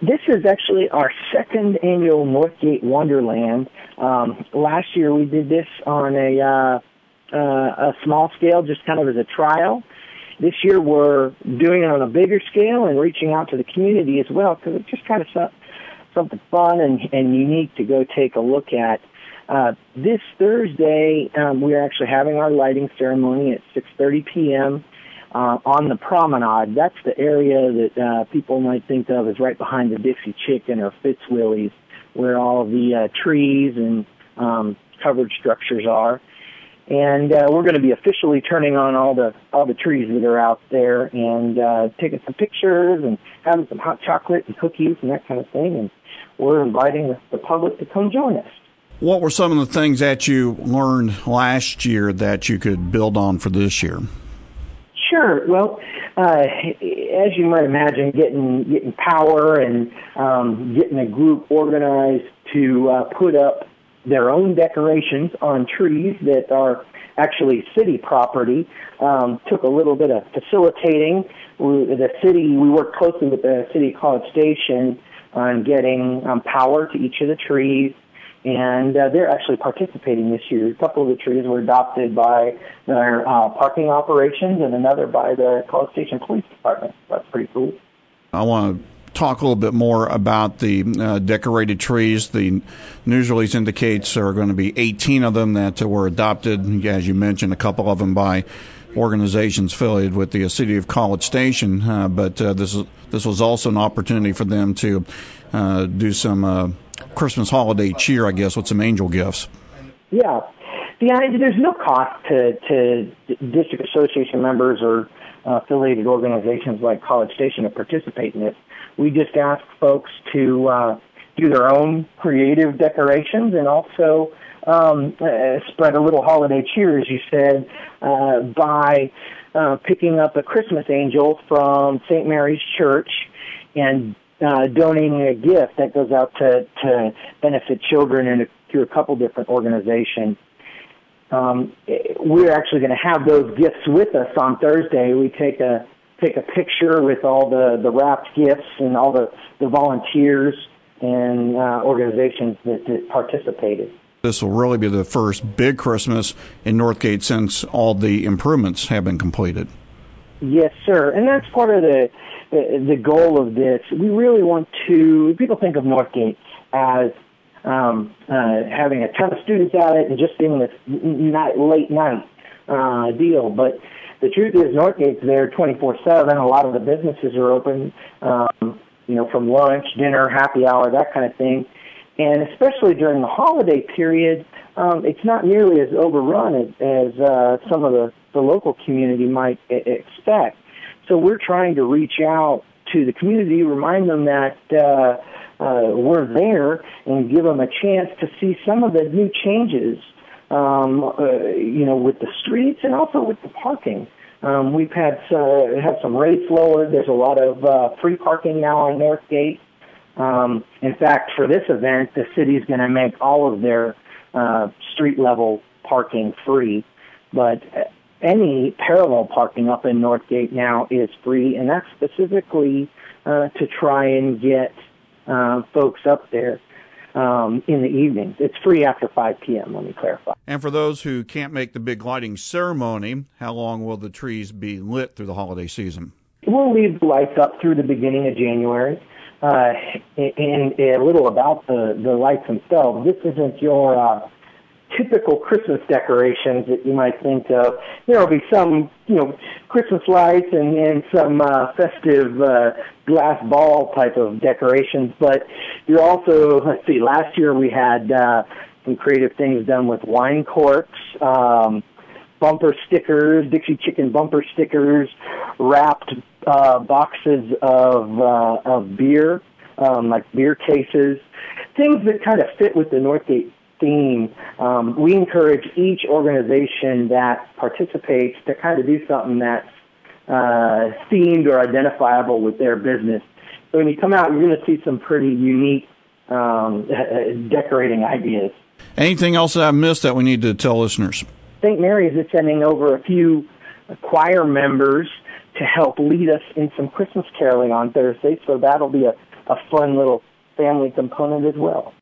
This is actually our second annual Northgate Wonderland. Last year we did this on a small scale, just kind of as a trial. This year we're doing it on a bigger scale and reaching out to the community as well, because it's just kind of something fun and unique to go take a look at. This Thursday, we are actually having our lighting ceremony at 6:30 p.m. On the promenade. That's the area that people might think of as right behind the Dixie Chicken or Fitzwillies, where all the trees and covered structures are. And we're going to be officially turning on all the trees that are out there and taking some pictures and having some hot chocolate and cookies and that kind of thing. And we're inviting the public to come join us. What were some of the things that you learned last year that you could build on for this year? Sure. Well, as you might imagine, getting power and getting a group organized to put up their own decorations on trees that are actually city property took a little bit of facilitating. We worked closely with the city College Station on getting power to each of the trees. And they're actually participating this year. A couple of the trees were adopted by their parking operations and another by the College Station Police Department. That's pretty cool. I want to talk a little bit more about the decorated trees. The news release indicates there are going to be 18 of them that were adopted, as you mentioned, a couple of them by organizations affiliated with the city of College Station. But this was also an opportunity for them to do some Christmas holiday cheer, I guess, with some angel gifts. Yeah. There's no cost to district association members or affiliated organizations like College Station to participate in this. We just ask folks to do their own creative decorations and also spread a little holiday cheer, as you said, by picking up a Christmas angel from St. Mary's Church and donating a gift that goes out to benefit children and through a couple different organizations. We're actually going to have those gifts with us on Thursday. We take a picture with all the wrapped gifts and all the volunteers and organizations that participated. This will really be the first big Christmas in Northgate since all the improvements have been completed. Yes, sir. And that's part of the goal of this. We really want to, people think of Northgate as having a ton of students at it and just being this late night deal. But the truth is Northgate's there 24/7. A lot of the businesses are open, from lunch, dinner, happy hour, that kind of thing. And especially during the holiday period, it's not nearly as overrun as some of the local community might expect. So we're trying to reach out to the community, remind them that we're there, and give them a chance to see some of the new changes, with the streets and also with the parking. We've had some rates lowered. There's a lot of free parking now on Northgate. In fact, for this event, the city is going to make all of their street-level parking free, but any parallel parking up in Northgate now is free, and that's specifically to try and get folks up there in the evenings. It's free after 5 p.m., let me clarify. And for those who can't make the big lighting ceremony, how long will the trees be lit through the holiday season? We'll leave the lights up through the beginning of January. And a little about the lights themselves. This isn't your typical Christmas decorations that you might think of. There will be some, Christmas lights and some festive glass ball type of decorations, but you're also, last year we had some creative things done with wine corks, bumper stickers, Dixie Chicken bumper stickers, wrapped boxes of beer, like beer cases, things that kind of fit with the Northgate theme. We encourage each organization that participates to kind of do something that's themed or identifiable with their business. So when you come out, you're going to see some pretty unique decorating ideas. Anything else that I missed that we need to tell listeners? St. Mary's is sending over a few choir members to help lead us in some Christmas caroling on Thursday, so that'll be a fun little family component as well.